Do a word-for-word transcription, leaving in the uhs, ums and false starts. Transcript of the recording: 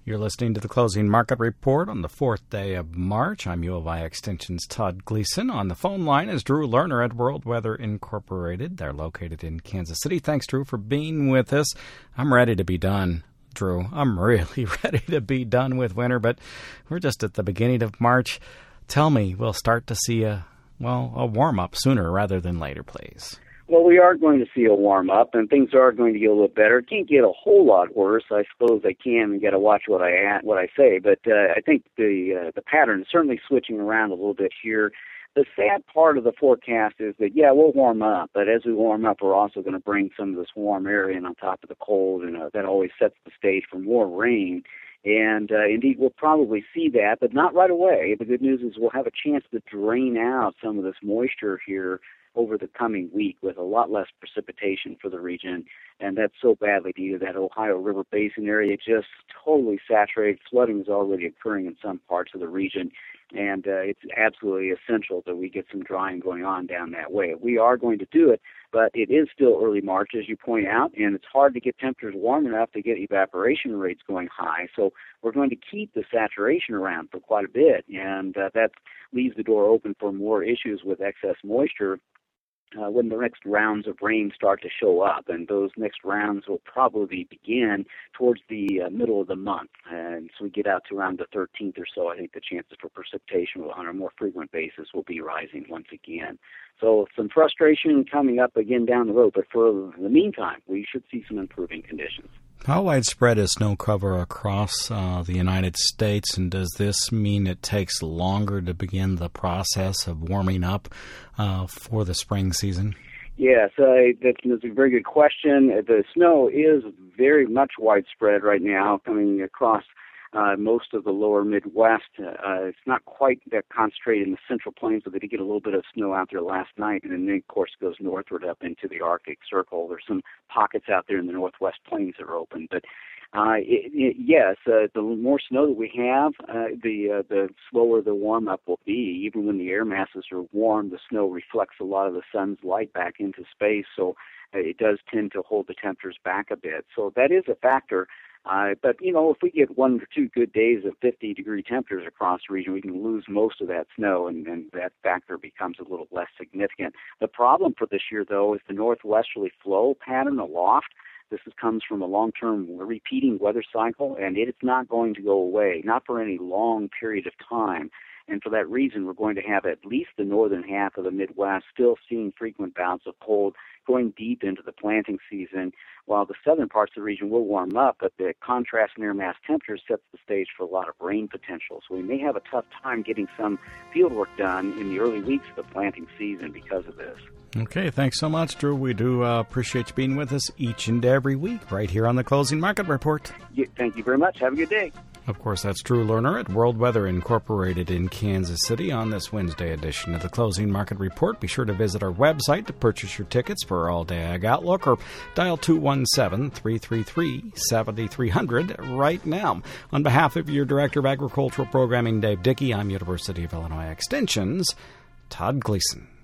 You're listening to the Closing Market Report on the fourth day of March. I'm U of I Extension's Todd Gleason. On the phone line is Drew Lerner at World Weather Incorporated. They're located in Kansas City. Thanks, Drew, for being with us. I'm ready to be done, Drew. I'm really ready to be done with winter, but we're just at the beginning of March. Tell me, we'll start to see a, well, a warm-up sooner rather than later, please. Well, we are going to see a warm-up, and things are going to get a little better. It can't get a whole lot worse. I suppose I can and got to watch what I what I say. But uh, I think the uh, the pattern is certainly switching around a little bit here. The sad part of the forecast is that, yeah, we'll warm up, but as we warm up, we're also going to bring some of this warm air in on top of the cold, and uh, that always sets the stage for more rain. And uh, indeed, we'll probably see that, but not right away. The good news is we'll have a chance to drain out some of this moisture here over the coming week with a lot less precipitation for the region, and that's so badly needed. That Ohio River Basin area just totally saturated. Flooding is already occurring in some parts of the region, and uh, it's absolutely essential that we get some drying going on down that way. We are going to do it, but it is still early March, as you point out, and it's hard to get temperatures warm enough to get evaporation rates going high. So we're going to keep the saturation around for quite a bit, and uh, that leaves the door open for more issues with excess moisture Uh, when the next rounds of rain start to show up, and those next rounds will probably begin towards the uh, middle of the month. And so we get out to around the thirteenth or so, I think the chances for precipitation on a more frequent basis will be rising once again. So some frustration coming up again down the road, but for the meantime, we should see some improving conditions. How widespread is snow cover across uh, the United States, and does this mean it takes longer to begin the process of warming up uh, for the spring season? Yes, uh, that's, that's a very good question. The snow is very much widespread right now, coming across uh, most of the lower Midwest. Uh, it's not quite that concentrated in the Central Plains, but they did get a little bit of snow out there last night, and then, of course, it goes northward up into the Arctic Circle. There's some pockets out there in the Northwest Plains that are open, but Uh, it, it, yes, uh, the more snow that we have, uh, the uh, the slower the warm-up will be. Even when the air masses are warm, the snow reflects a lot of the sun's light back into space, so uh, it does tend to hold the temperatures back a bit. So that is a factor. Uh, but, you know, if we get one or two good days of fifty-degree temperatures across the region, we can lose most of that snow, and, and that factor becomes a little less significant. The problem for this year, though, is the northwesterly flow pattern aloft. This is, comes from a long-term repeating weather cycle, and it is not going to go away, not for any long period of time. And for that reason, we're going to have at least the northern half of the Midwest still seeing frequent bouts of cold going deep into the planting season, while the southern parts of the region will warm up, but the contrast in air mass temperature sets the stage for a lot of rain potential. So we may have a tough time getting some field work done in the early weeks of the planting season because of this. Okay, thanks so much, Drew. We do uh, appreciate you being with us each and every week right here on the Closing Market Report. Yeah, thank you very much. Have a good day. Of course, that's Drew Lerner at World Weather Incorporated in Kansas City on this Wednesday edition of the Closing Market Report. Be sure to visit our website to purchase your tickets for All Day Ag Outlook, or dial two one seven, three three three, seven three zero zero right now. On behalf of your Director of Agricultural Programming, Dave Dickey, I'm University of Illinois Extension's Todd Gleason.